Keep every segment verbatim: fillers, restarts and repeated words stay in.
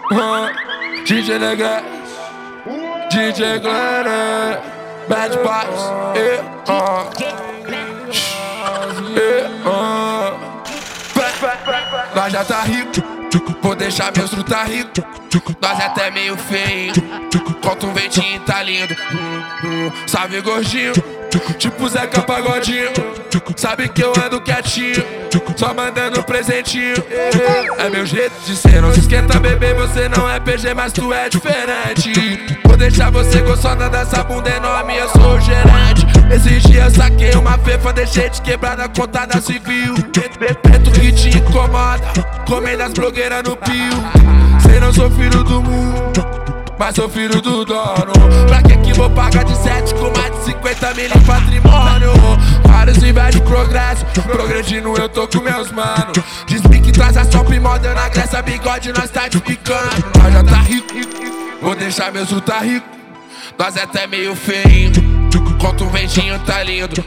uh, D J Negas, D J Glenn, Bad Boys, yeah, uh, yeah, uh. Nós já tá rico, vou deixar meus truta tá rico. Nós é até meio feio, contra um ventinho tá lindo. Salve gordinho, tipo Zeca Pagodinho. Sabe que eu ando quietinho, só mandando presentinho. É meu jeito de ser, não se esquenta bebê. Você não é P G, mas tu é diferente. Vou deixar você gostando dessa bunda enorme, eu sou o gerente. Esses dias saquei uma fefa, deixei de quebrar na conta da civil. Preto que te incomoda, comendo as blogueiras no pio. Sei não sou filho do mundo, mas sou filho do dono. Pra que que vou pagar de sete com mais de cinquenta mil em patrimônio? Vários inveja de progresso, progredindo eu tô com meus mano. Diz-me que traz a sopa moda na Grécia, bigode nós tá despicando. Nós já tá rico, vou deixar meus truta tá rico. Nós é até meio feio, contra um ventinho tá lindo.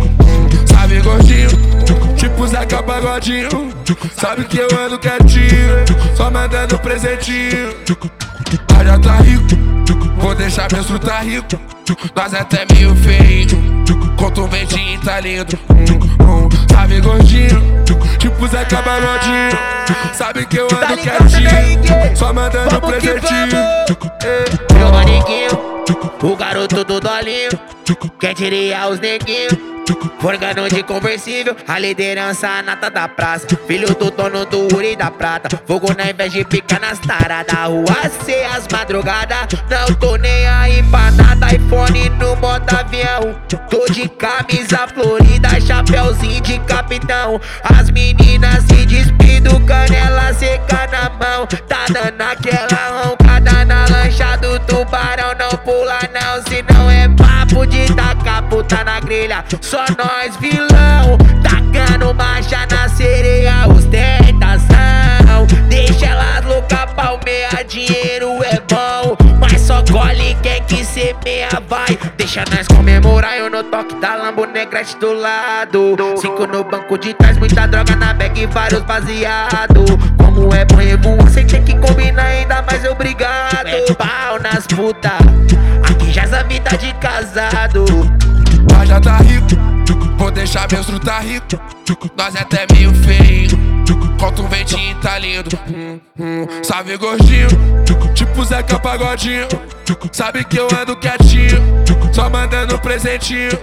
Sabe gordinho, tipo Zeca Pagodinho. Sabe que eu ando quietinho, só mandando presentinho. Nós já tá rico, vou deixar meus truta tá rico. Nós é até meio feio, contra um ventinho tá lindo. Sabe gordinho, tipo Zeca Pagodinho. Sabe que eu ando quietinho, só mandando presentinho. Meu manequinho, o garoto do dolinho, quer tirar os neguinhos, forgando de conversível, a liderança nata da praça. Filho do dono do Uri da Prata, fogo na inveja de pica nas taradas. Rua C, as madrugadas, não tô nem aí pra nada. iPhone no modo avião, tô de camisa florida, chapéuzinho de capitão. As meninas se despido, canela seca na mão. Tá dando aquela roncada na lancha do tubarão. Não pula não, se não é papo de tacar puta na grelha. Só nós vilão, tacando marcha na sereia, ostentação. Deixa elas louca, palmeia, dinheiro é bom, mas só colhe quem que semeia vai. Deixa nós comemorar, eu no toque da Lambo Negrete do lado. Cinco no banco de trás, muita droga na bag e vários baseado. Como é bom revoar, sem ter que combinar, ainda mais obrigado. Mete pau nas puta, aqui já é vida de casado. Nós já tá rico, vou deixar meus truta tá rico. Nós é até meio feio, contra um ventinho tá lindo. Sabe gordinho, tipo Zeca Pagodinho. Sabe que eu ando quietinho, só mandando presentinho.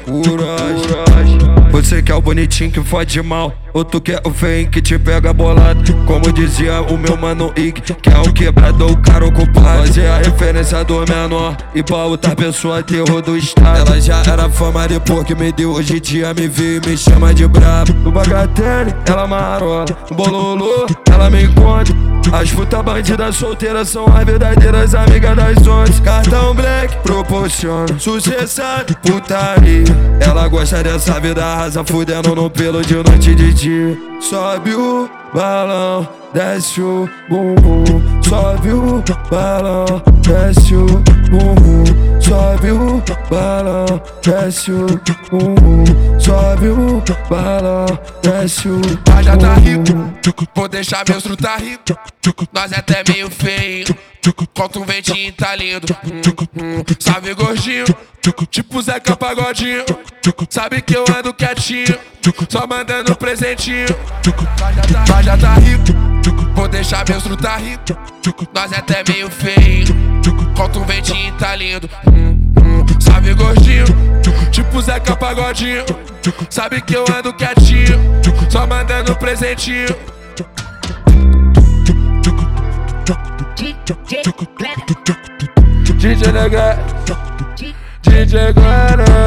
Urage, você que é o bonitinho que fode mal, ou tu quer o feio que te pega bolado. Como dizia o meu mano Ig, que é o quebrador, o cara ocupado. Fazer a referência do menor e pra outra pessoa terror do estado. Ela já era fama depois que me deu, hoje em dia me vê e me chama de brabo. No bagatelle, ela marola, no bololô, ela me encontra. As putas bandidas solteiras são as verdadeiras amigas das onze. Cartão black proporciona sucesso, putaria. Ela gosta dessa vida rasa, fudendo no pelo de noite e de dia. Sobe o balão, desce o bumbum. Sobe o balão, desce o bumbum. Sobe o balão, desce o bumbum. Sobe o balão, desce o bumbum. Nós já tá rico, vou deixar meus truta tá rico. Nós é até meio feio, contra um ventinho tá lindo. Sabe gordinho, tipo Zeca Pagodinho. Sabe que eu ando quietinho, só mandando presentinho. Nós já tá rico, vou deixar meus truta tá rico. Nós é até meio feio, contra um ventinho tá lindo. Sabe gordinho, tipo Zeca Pagodinho. Sabe que eu ando quietinho, só mandando presentinho. D J Negas, D J Glenn.